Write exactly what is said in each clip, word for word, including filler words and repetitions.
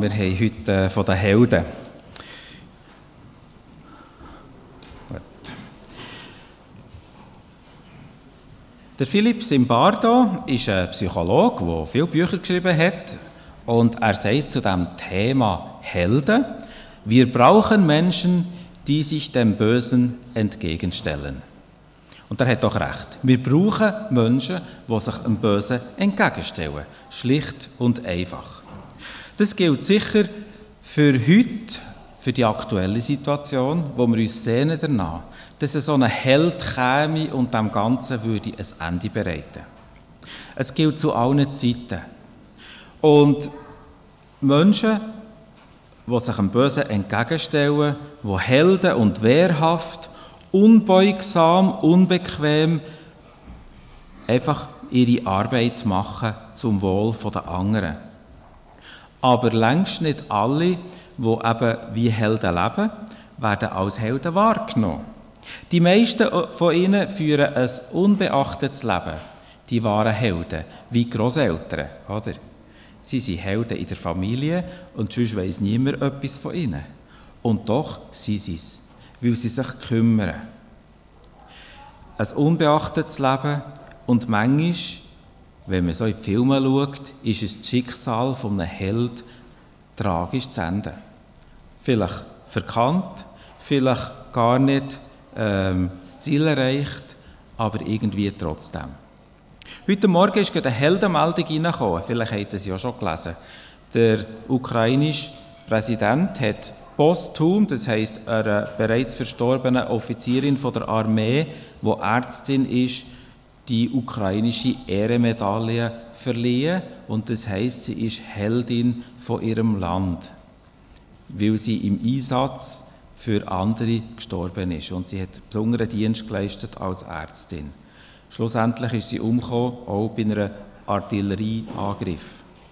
miteinander. Wir haben heute äh, von den Helden. Gut. Der Philipp Zimbardo ist ein Psychologe, der viele Bücher geschrieben hat. Und er sagt zu dem Thema Helden: Wir brauchen Menschen, die sich dem Bösen entgegenstellen. Und er hat doch recht. Wir brauchen Menschen, die sich dem Bösen entgegenstellen. Schlicht und einfach. Das gilt sicher für heute, für die aktuelle Situation, wo wir uns sehnen danach, dass so ein Held käme und dem Ganzen würde ein Ende bereiten. Es gilt zu allen Zeiten. Und Menschen, die sich dem Bösen entgegenstellen, die helden und wehrhaft, unbeugsam, unbequem, einfach ihre Arbeit machen zum Wohl der anderen. Aber längst nicht alle, die eben wie Helden leben, werden als Helden wahrgenommen. Die meisten von ihnen führen ein unbeachtetes Leben, die wahren Helden, wie Grosseltern, oder? Sie sind Helden in der Familie und sonst weiss niemand etwas von ihnen. Und doch sind sie es, weil sie sich kümmern. Ein unbeachtetes Leben und manchmal, wenn man so in die Filme schaut, ist es das Schicksal von einem Held tragisch zu Ende. Vielleicht verkannt, vielleicht gar nicht ähm, das Ziel erreicht, aber irgendwie trotzdem. Heute Morgen ist eine Heldenmeldung reingekommen, vielleicht habt ihr es ja schon gelesen. Der ukrainische Präsident hat posthum, das heisst einer bereits verstorbenen Offizierin von der Armee, die Ärztin ist, die ukrainische Ehrenmedaille verliehen. Und das heisst, sie ist Heldin von ihrem Land, weil sie im Einsatz für andere gestorben ist. Und sie hat besonderen Dienst geleistet als Ärztin. Schlussendlich ist sie umgekommen, auch bei einem Artillerieangriff.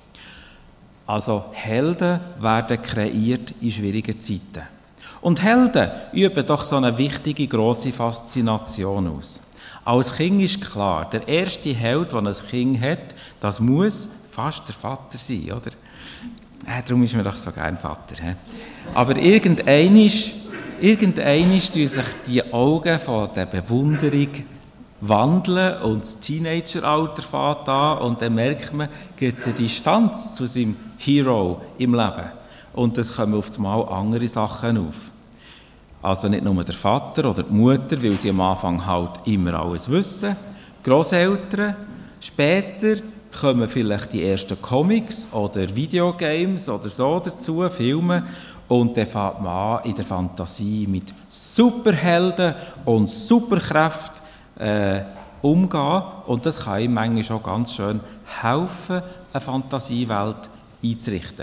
Also Helden werden kreiert in schwierigen Zeiten. Und Helden üben doch so eine wichtige, grosse Faszination aus. Als Kind ist klar, der erste Held, den ein Kind hat, das muss fast der Vater sein, oder? Äh, darum ist mir doch so gern Vater. He? Aber irgendeinisch, irgendeinisch tun sich die Augen von der Bewunderung wandeln und das Teenageralter fängt an und dann merkt man, gibt es eine Distanz zu seinem Hero im Leben. Und es kommen auf einmal andere Sachen auf. Also nicht nur der Vater oder die Mutter, weil sie am Anfang halt immer alles wissen. Grosseltern, später kommen vielleicht die ersten Comics oder Videogames oder so dazu, Filme. Und dann fängt man an in der Fantasie mit Superhelden und Superkräften Äh, umgehen, und das kann ihm manchmal schon ganz schön helfen, eine Fantasiewelt einzurichten.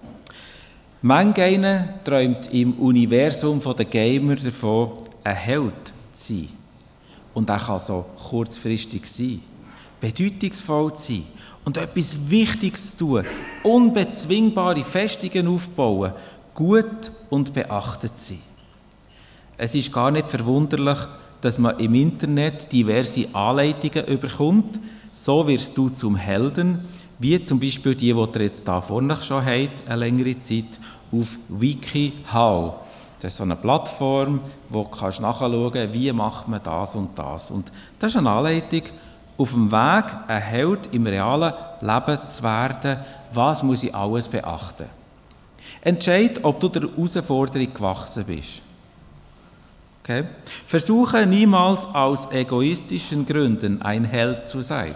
Manch träumt im Universum der Gamer davon, ein Held zu sein. Und er kann so kurzfristig sein, bedeutungsvoll sein und etwas Wichtiges tun, unbezwingbare Festungen aufbauen, gut und beachtet sein. Es ist gar nicht verwunderlich, dass man im Internet diverse Anleitungen überkommt. So wirst du zum Helden, wie zum Beispiel die, die ihr jetzt hier vorne schon habt, eine längere Zeit, auf WikiHow. Das ist so eine Plattform, wo du kannst nachschauen kannst, wie macht man das und das. Und das ist eine Anleitung auf dem Weg, ein Held im realen Leben zu werden. Was muss ich alles beachten? Entscheid, ob du der Herausforderung gewachsen bist. Okay. Versuche niemals aus egoistischen Gründen ein Held zu sein.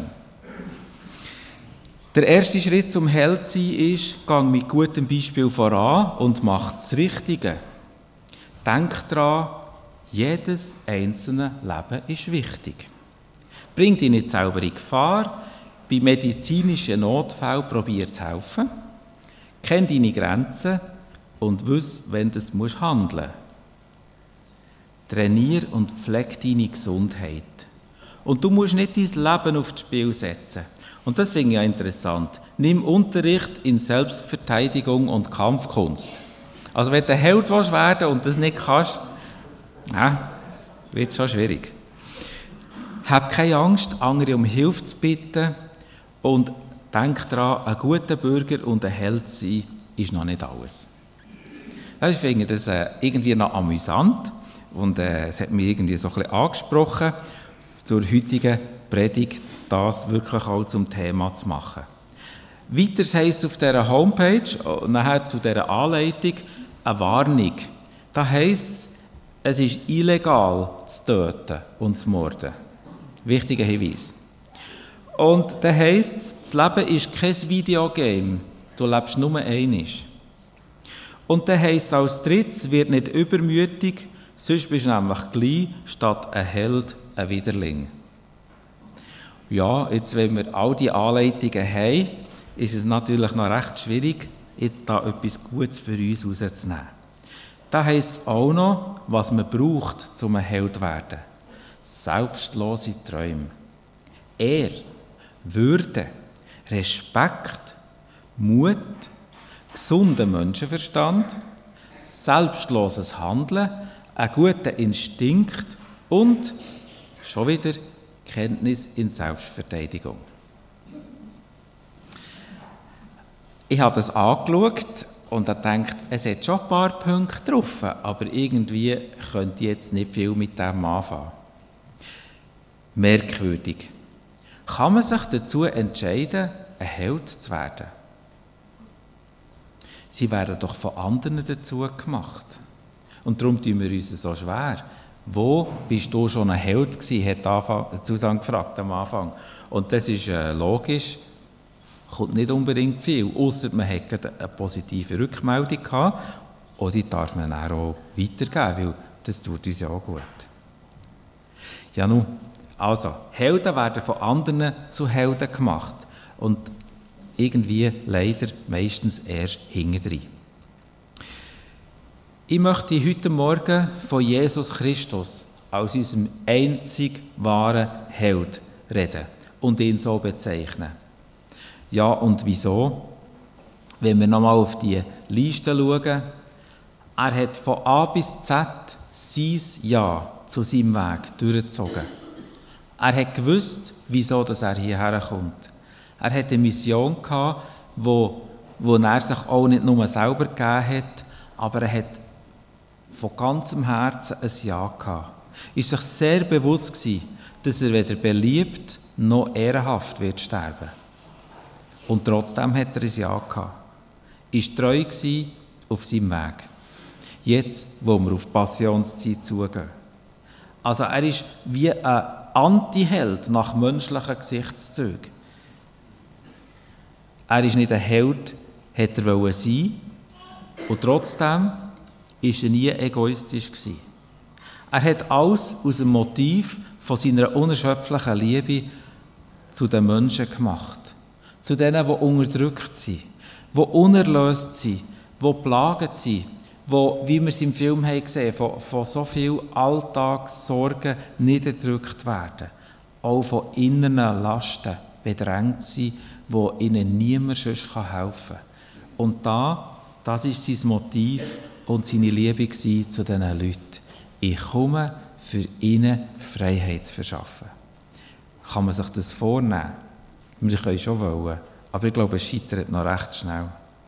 Der erste Schritt zum Held zu sein ist, gang mit gutem Beispiel voran und mach das Richtige. Denk daran, jedes einzelne Leben ist wichtig. Bring dich nicht selber in Gefahr. Bei medizinischen Notfällen probier zu helfen. Kenn deine Grenzen und wiss, wenn du handeln musst. Trainier und pflege deine Gesundheit. Und du musst nicht dein Leben aufs Spiel setzen. Und das finde ich ja interessant. Nimm Unterricht in Selbstverteidigung und Kampfkunst. Also wenn du ein Held werden willst und das nicht kannst, ja, wird es schon schwierig. Hab keine Angst, andere um Hilfe zu bitten und denk daran, ein guter Bürger und ein Held zu sein ist noch nicht alles. Ich finde das äh, irgendwie noch amüsant und äh, es hat mich irgendwie so ein bisschen angesprochen, zur heutigen Predigt das wirklich auch zum Thema zu machen. Weiter heisst es auf dieser Homepage, und nachher zu dieser Anleitung, eine Warnung. Da heisst es, es ist illegal zu töten und zu morden. Wichtiger Hinweis. Und dann heisst es, das Leben ist kein Videogame, du lebst nur einmal. Und dann heisst es als drittes, wird nicht übermütig, sonst bist du nämlich gleich statt ein Held ein Widerling. Ja, jetzt, wenn wir all die Anleitungen haben, ist es natürlich noch recht schwierig, jetzt da etwas Gutes für uns herauszunehmen. Da heisst es auch noch, was man braucht, um ein Held zu werden. Selbstlose Träume. Ehre, Würde, Respekt, Mut, gesunder Menschenverstand, selbstloses Handeln, einen guten Instinkt und schon wieder Kenntnis in Selbstverteidigung. Ich habe das angeschaut und habe gedacht, es hat schon ein paar Punkte drauf, aber irgendwie könnte ich jetzt nicht viel mit dem anfangen. Merkwürdig. Kann man sich dazu entscheiden, ein Held zu werden? Sie werden doch von anderen dazu gemacht. Und darum tun wir uns so schwer. Wo bist du schon ein Held gewesen, hat Susanne gefragt am Anfang. Und das ist äh, logisch, kommt nicht unbedingt viel, ausser man hat eine positive Rückmeldung gehabt, und die darf man dann auch weitergeben, weil das tut uns ja auch gut. Ja nun, also, Helden werden von anderen zu Helden gemacht und irgendwie leider meistens erst hintendrein. Ich möchte heute Morgen von Jesus Christus als unserem einzig wahren Held reden und ihn so bezeichnen. Ja, und wieso? Wenn wir nochmal auf die Liste schauen, er hat von A bis Z sein Ja zu seinem Weg durchgezogen. Er hat gewusst, wieso dass er hierher kommt. Er hatte eine Mission gehabt, wo, wo er sich auch nicht nur selber gegeben hat, aber er hat von ganzem Herzen ein Ja gehabt. Er war sich sehr bewusst gewesen, dass er weder beliebt noch ehrenhaft wird sterben. Und trotzdem hat er ein Ja gehabt. Er war treu auf seinem Weg. Jetzt, wo wir auf die Passionszeit zugehen. Also er ist wie ein Anti-Held nach menschlichen Gesichtszügen. Er ist nicht ein Held, hätte er wollen sein, und trotzdem war er nie egoistisch gewesen. Er hat alles aus dem Motiv von seiner unerschöpflichen Liebe zu den Menschen gemacht. Zu denen, die unterdrückt sind, die unerlöst sind, die geplagt sind, die, wie wir es im Film haben gesehen, von, von so vielen Alltagssorgen niedergedrückt werden, auch von inneren Lasten bedrängt sind, wo ihnen niemand sonst helfen kann. Und da, das ist sein Motiv und seine Liebe zu diesen Leuten. Ich komme, für ihnen Freiheit zu verschaffen. Kann man sich das vornehmen? Wir können schon wollen, aber ich glaube, es scheitert noch recht schnell.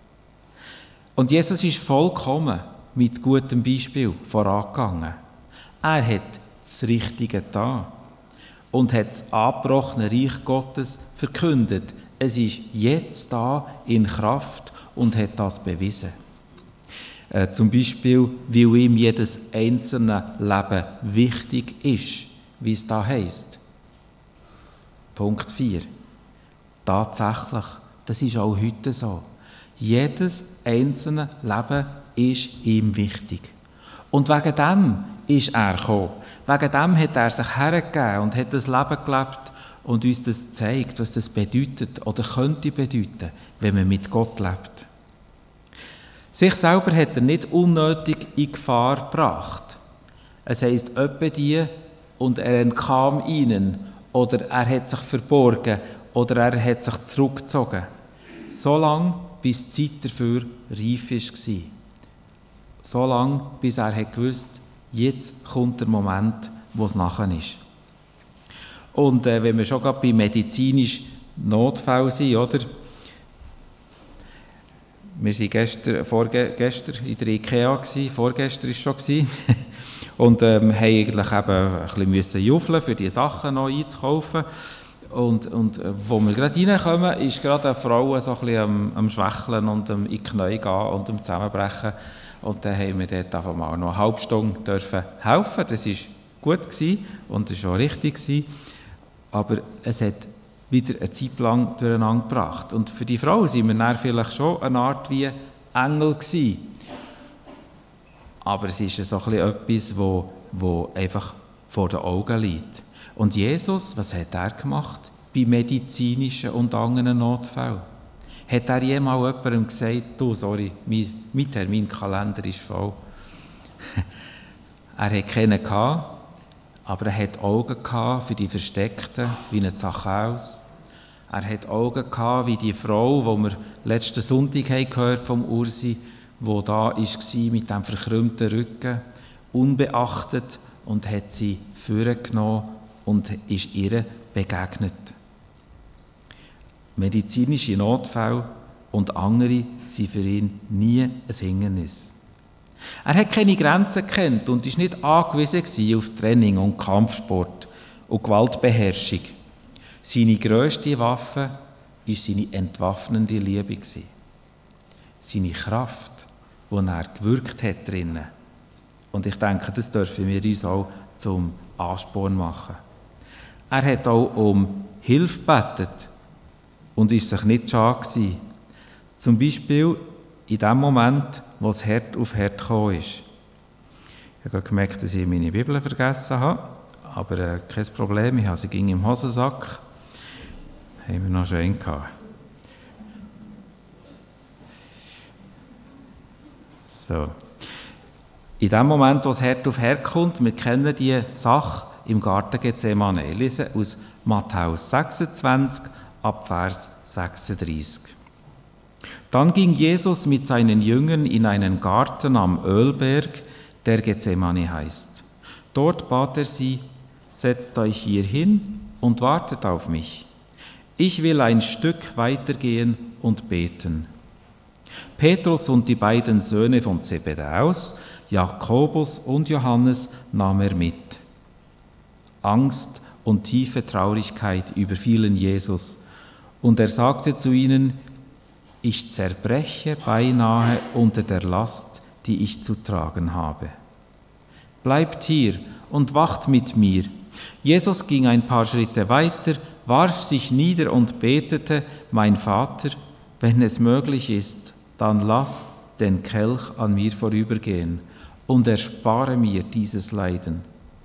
Und Jesus ist vollkommen mit gutem Beispiel vorangegangen. Er hat das Richtige getan und hat das angebrochene Reich Gottes verkündet. Es ist jetzt da in Kraft und hat das bewiesen. Äh, zum Beispiel, weil ihm jedes einzelne Leben wichtig ist, wie es da heisst. Punkt vier. Tatsächlich, das ist auch heute so. Jedes einzelne Leben ist ihm wichtig. Und wegen dem ist er gekommen. Wegen dem hat er sich hergegeben und hat das Leben gelebt und uns das zeigt, was das bedeutet oder könnte bedeuten, wenn man mit Gott lebt. Sich selber hat er nicht unnötig in Gefahr gebracht. Es heisst öppe die und er entkam ihnen oder er hat sich verborgen oder er hat sich zurückgezogen. So lange, bis die Zeit dafür reif war. So lange, bis er hat gewusst, jetzt kommt der Moment, wo es nachher ist. Und äh, wenn wir schon gerade bei medizinischen Notfällen sind, oder? Wir waren gestern, vorgestern in der IKEA, vorgestern war es schon. Und ähm, haben eigentlich eben ein bisschen juffeln, für die Sachen noch einzukaufen. Und, und äh, wo wir gerade reinkommen, ist gerade eine Frau so ein bisschen am, am Schwächeln und am in die Knie gehen und am Zusammenbrechen. Und dann haben wir dort einfach mal noch eine halbe Stunde dürfen helfen. Das war gut gewesen und es war auch richtig gewesen. Aber es hat wieder eine Zeit lang durcheinander gebracht. Und für die Frau waren wir dann vielleicht schon eine Art wie Engel gewesen. Aber es ist so ein bisschen etwas, wo, wo einfach vor den Augen liegt. Und Jesus, was hat er gemacht bei medizinischen und anderen Notfällen? Hat er jemals jemandem gesagt, du, sorry, mein, mein Terminkalender ist voll? Er hatte keinen gehabt, aber er hatte Augen gehabt für die Versteckten, wie ein Zachäus. Er hatte Augen gehabt, wie die Frau, die wir letzten Sonntag gehört vom Ursi, wo da war mit dem verkrümmten Rücken, unbeachtet, und hat sie vorgenommen und ist ihr begegnet. Medizinische Notfälle und andere sind für ihn nie ein Hindernis. Er hat keine Grenzen gekannt und war nicht angewiesen auf Training und Kampfsport und Gewaltbeherrschung. Seine grösste Waffe war seine entwaffnende Liebe. Seine Kraft, die er gewirkt hat drinnen. Und ich denke, das dürfen wir uns auch zum Ansporn machen. Er hat auch um Hilfe gebetet und ist sich nicht schade gewesen. Zum Beispiel in dem Moment, wo es Herd auf Herd gekommen ist. Ich habe gemerkt, dass ich meine Bibel vergessen habe, aber äh, kein Problem, ich habe sie ging im Hosensack. Haben wir noch schön gehabt. So. In dem Moment, wo es Herd auf Herd kommt, wir kennen die Sache im Garten Gethsemane. Ich lese aus Matthäus sechsundzwanzig, ab Vers sechsunddreißig. Dann ging Jesus mit seinen Jüngern in einen Garten am Ölberg, der Gethsemane heißt. Dort bat er sie, setzt euch hier hin und wartet auf mich. Ich will ein Stück weitergehen und beten. Petrus und die beiden Söhne von Zebedäus, Jakobus und Johannes, nahm er mit. Angst und tiefe Traurigkeit überfielen Jesus, und er sagte zu ihnen, ich zerbreche beinahe unter der Last, die ich zu tragen habe. Bleibt hier und wacht mit mir. Jesus ging ein paar Schritte weiter, warf sich nieder und betete, mein Vater, wenn es möglich ist, dann lass den Kelch an mir vorübergehen und erspare mir dieses Leiden.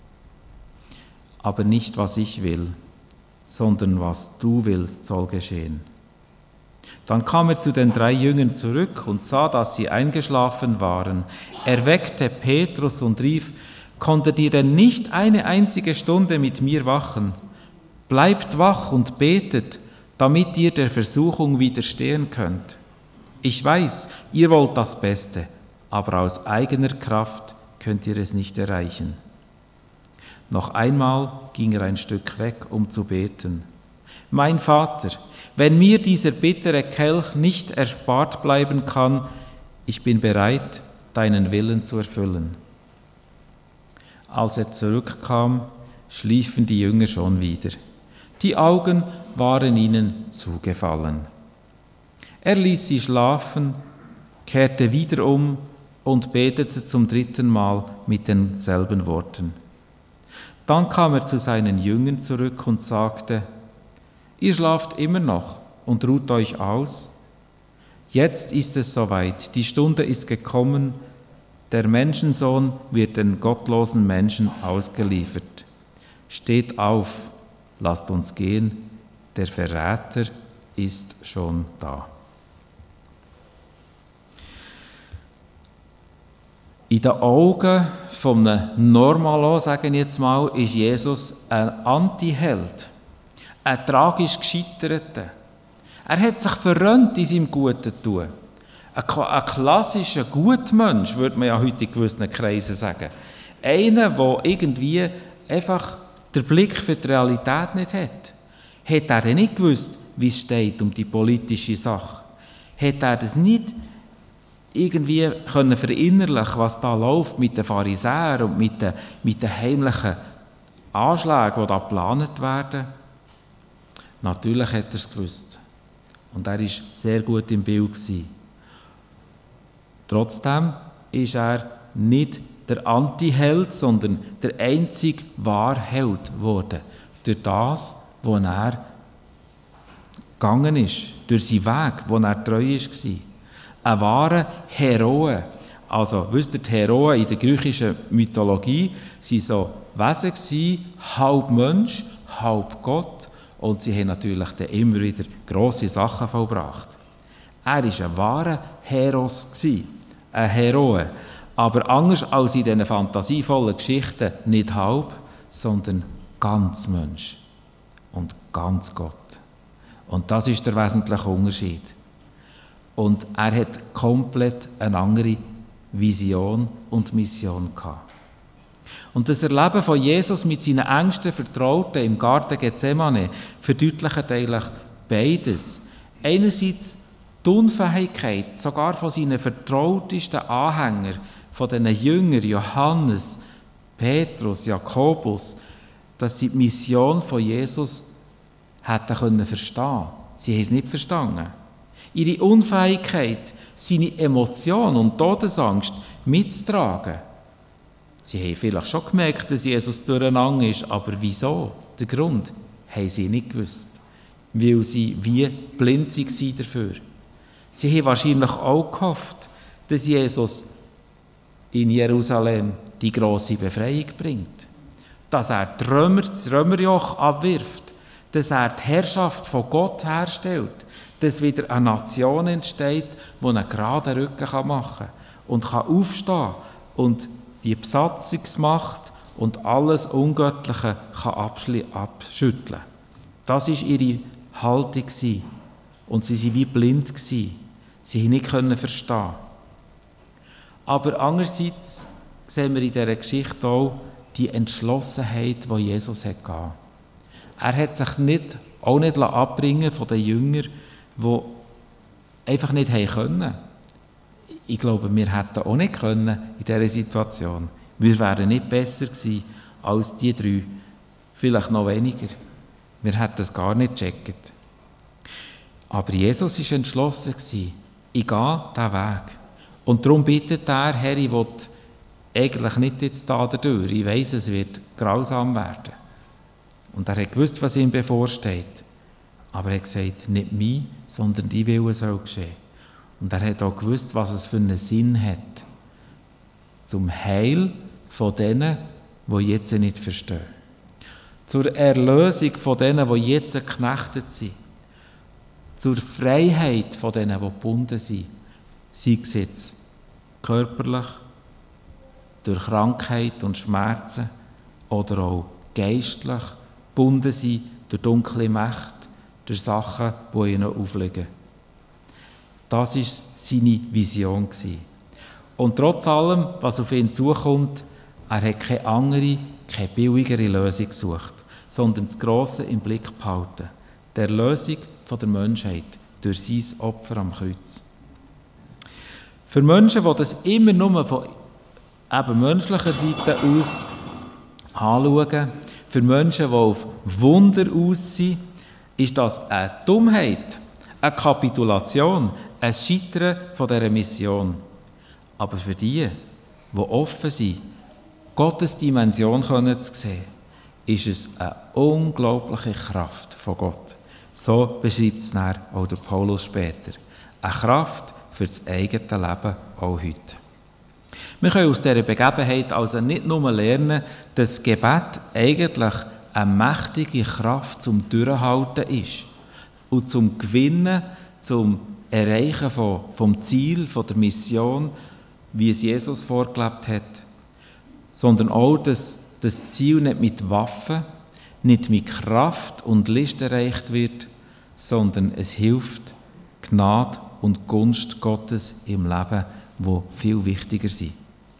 Aber nicht, was ich will, sondern was du willst, soll geschehen. Dann kam er zu den drei Jüngern zurück und sah, dass sie eingeschlafen waren. Er weckte Petrus und rief, konntet ihr denn nicht eine einzige Stunde mit mir wachen? Bleibt wach und betet, damit ihr der Versuchung widerstehen könnt. Ich weiß, ihr wollt das Beste, aber aus eigener Kraft könnt ihr es nicht erreichen. Noch einmal ging er ein Stück weg, um zu beten. Mein Vater, wenn mir dieser bittere Kelch nicht erspart bleiben kann, ich bin bereit, deinen Willen zu erfüllen. Als er zurückkam, schliefen die Jünger schon wieder. Die Augen waren ihnen zugefallen. Er ließ sie schlafen, kehrte wieder um und betete zum dritten Mal mit denselben Worten. Dann kam er zu seinen Jüngern zurück und sagte, ihr schlaft immer noch und ruht euch aus? Jetzt ist es soweit, die Stunde ist gekommen, der Menschensohn wird den gottlosen Menschen ausgeliefert. Steht auf, lasst uns gehen, der Verräter ist schon da. In den Augen von einem Normalo, sagen wir jetzt mal, ist Jesus ein Anti-Held, ein tragisch Gescheiterter. Er hat sich verrannt in seinem guten Tun. Ein, ein klassischer Gutmensch, würde man ja heute in gewissen Kreisen sagen. Einer, der irgendwie einfach den Blick für die Realität nicht hat. Hat er denn nicht gewusst, wie es steht um die politische Sache? Hat er das nicht irgendwie können verinnerlichen, was da läuft mit den Pharisäern und mit den, mit den heimlichen Anschlägen, die da geplant werden? Natürlich hat er es gewusst. Und er war sehr gut im Bild gewesen. Trotzdem ist er nicht der Anti-Held, sondern der einzige wahre Held geworden. Durch das, wo er gegangen ist, durch seinen Weg, wo er treu war. Ein wahrer Heroe. Also, wisst ihr, die Heroen in der griechischen Mythologie waren so Wesen gewesen, halb Mensch, halb Gott. Und sie haben natürlich dann immer wieder grosse Sachen vollbracht. Er war ein wahrer Heros, ein Heroe. Aber anders als in diesen fantasievollen Geschichten nicht halb, sondern ganz Mensch und ganz Gott. Und das ist der wesentliche Unterschied. Und er hat komplett eine andere Vision und Mission gehabt. Und das Erleben von Jesus mit seinen engsten Vertrauten im Garten Gethsemane verdeutlicht eigentlich beides. Einerseits die Unfähigkeit, sogar von seinen vertrautesten Anhängern, von diesen Jüngern, Johannes, Petrus, Jakobus, dass sie die Mission von Jesus hätten können verstehen. Sie haben es nicht verstanden. Ihre Unfähigkeit, seine Emotionen und Todesangst mitzutragen. Sie haben vielleicht schon gemerkt, dass Jesus durcheinander ist, aber wieso? Der Grund haben sie nicht gewusst. Weil sie wie blind waren dafür. Sie haben wahrscheinlich auch gehofft, dass Jesus in Jerusalem die grosse Befreiung bringt. Dass er die Römer, das Römerjoch abwirft. Dass er die Herrschaft von Gott herstellt. Dass wieder eine Nation entsteht, die einen geraden Rücken machen kann und kann aufstehen und die Besatzungsmacht und alles Ungöttliche kann abschütteln. Das war ihre Haltung. Und sie waren wie blind. Sie konnten nicht verstehen. Aber andererseits sehen wir in dieser Geschichte auch die Entschlossenheit, die Jesus hatte. Er hat sich nicht, auch nicht abbringen von den Jüngern, die einfach nicht können. Ich glaube, wir hätten auch nicht können in dieser Situation. Wir wären nicht besser gewesen als die drei. Vielleicht noch weniger. Wir hätten es gar nicht gecheckt. Aber Jesus war entschlossen. Ich gehe diesen Weg. Und darum bittet er, Herr, ich will eigentlich nicht jetzt da dadurch. Ich weiss, es wird grausam werden. Und er hat gewusst, was ihm bevorsteht. Aber er hat gesagt, nicht mein, sondern dein Wille soll geschehen. Und er hat auch gewusst, was es für einen Sinn hat. Zum Heil von denen, die jetzt nicht verstehen. Zur Erlösung von denen, die jetzt geknechtet sind. Zur Freiheit von denen, die gebunden sind. Sei es jetzt körperlich, durch Krankheit und Schmerzen oder auch geistlich gebunden sind durch dunkle Mächte, durch Sachen, die ihnen aufliegen. Das war seine Vision. Und trotz allem, was auf ihn zukommt, er hat keine andere, keine billigere Lösung gesucht, sondern das Grosse im Blick behalten. Die Erlösung von der Menschheit durch sein Opfer am Kreuz. Für Menschen, die das immer nur von eben menschlicher Seite aus anschauen, für Menschen, die auf Wunder aus sind, ist das eine Dummheit, eine Kapitulation, ein Scheitern von dieser Mission. Aber für die, die offen sind, Gottes Dimension zu sehen, ist es eine unglaubliche Kraft von Gott. So beschreibt es dann auch der Paulus später. Eine Kraft für das eigene Leben auch heute. Wir können aus dieser Begebenheit also nicht nur lernen, dass das Gebet eigentlich eine mächtige Kraft zum Durchhalten ist und zum Gewinnen, zum Erreichen von, vom Ziel, von der Mission, wie es Jesus vorgelebt hat, sondern auch, dass das Ziel nicht mit Waffen, nicht mit Kraft und List erreicht wird, sondern es hilft Gnade und Gunst Gottes im Leben, wo viel wichtiger sind.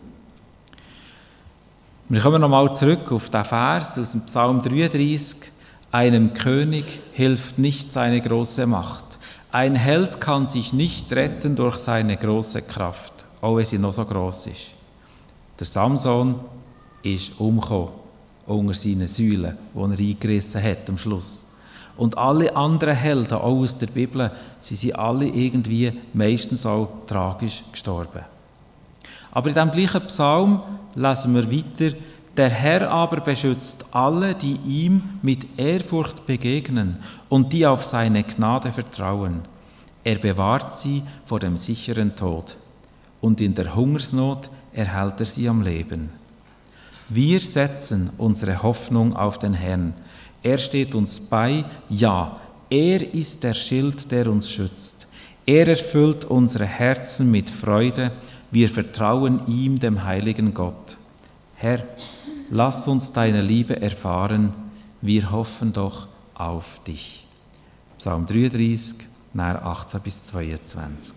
Wir kommen nochmal zurück auf den Vers aus dem Psalm dreiunddreißig. Einem König hilft nicht seine große Macht. Ein Held kann sich nicht retten durch seine große Kraft. auch wenn sie noch so gross ist. Der Samson ist umgekommen unter seinen Säulen, die er eingerissen hat am Schluss. Und alle anderen Helden, auch aus der Bibel, sie sind alle irgendwie meistens auch tragisch gestorben. Aber in diesem gleichen Psalm lesen wir weiter: Der Herr aber beschützt alle, die ihm mit Ehrfurcht begegnen und die auf seine Gnade vertrauen. Er bewahrt sie vor dem sicheren Tod und in der Hungersnot erhält er sie am Leben. Wir setzen unsere Hoffnung auf den Herrn. Er steht uns bei, ja, er ist der Schild, der uns schützt. Er erfüllt unsere Herzen mit Freude. Wir vertrauen ihm, dem heiligen Gott. Herr, lass uns deine Liebe erfahren. Wir hoffen doch auf dich. Psalm dreiunddreißig, achtzehn bis zweiundzwanzig.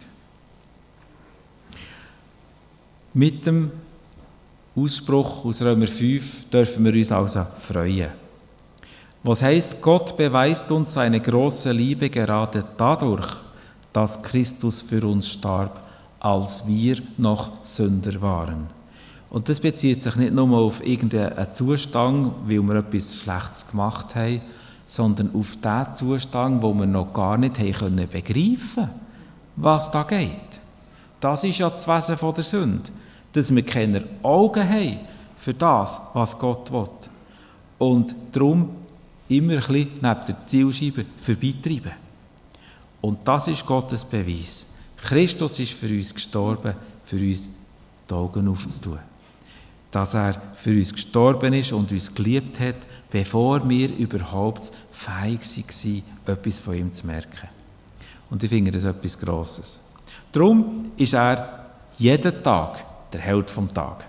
Mit dem Ausspruch aus Römer fünf dürfen wir uns also freuen. Was heißt, Gott beweist uns seine große Liebe gerade dadurch, dass Christus für uns starb, als wir noch Sünder waren. Und das bezieht sich nicht nur auf irgendeinen Zustand, weil wir etwas Schlechtes gemacht haben, sondern auf den Zustand, wo wir noch gar nicht haben begreifen können, was da geht. Das ist ja das Wesen von der Sünde, dass wir keine Augen haben für das, was Gott will. Und darum immer ein bisschen neben der Zielscheibe vorbeitreiben. Und das ist Gottes Beweis. Christus ist für uns gestorben, für uns die Augen aufzutun. Dass er für uns gestorben ist und uns geliebt hat, bevor wir überhaupt fähig waren, etwas von ihm zu merken. Und ich finde das etwas Grosses. Darum ist er jeden Tag der Held vom Tag.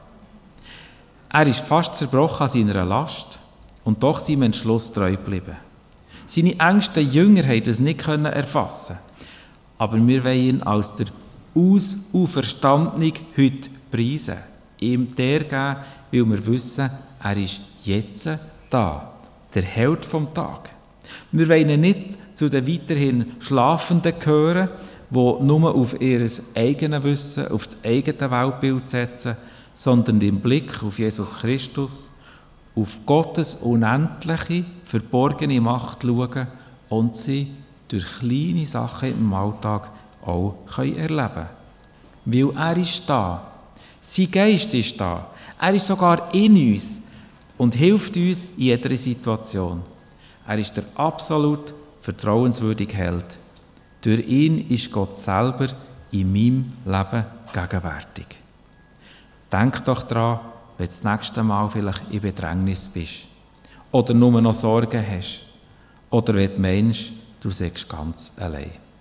Er ist fast zerbrochen an seiner Last und doch seinem Entschluss treu geblieben. Seine engsten Jünger haben das nicht erfassen können. Aber wir wollen ihn als der Auferstandene heute preisen. Ihm der geben, weil wir wissen, er ist jetzt da, der Held vom Tag. Wir wollen ihn nicht zu den weiterhin Schlafenden gehören, die nur auf ihr eigenes Wissen, auf das eigene Weltbild setzen, sondern den Blick auf Jesus Christus, auf Gottes unendliche, verborgene Macht schauen und sie durch kleine Sachen im Alltag auch erleben können. Weil er ist da. Sein Geist ist da. Er ist sogar in uns und hilft uns in jeder Situation. Er ist der absolut vertrauenswürdige Held. Durch ihn ist Gott selber in meinem Leben gegenwärtig. Denk doch daran, wenn du das nächste Mal vielleicht in Bedrängnis bist oder nur noch Sorgen hast oder wenn du meinst, du seist ganz allein.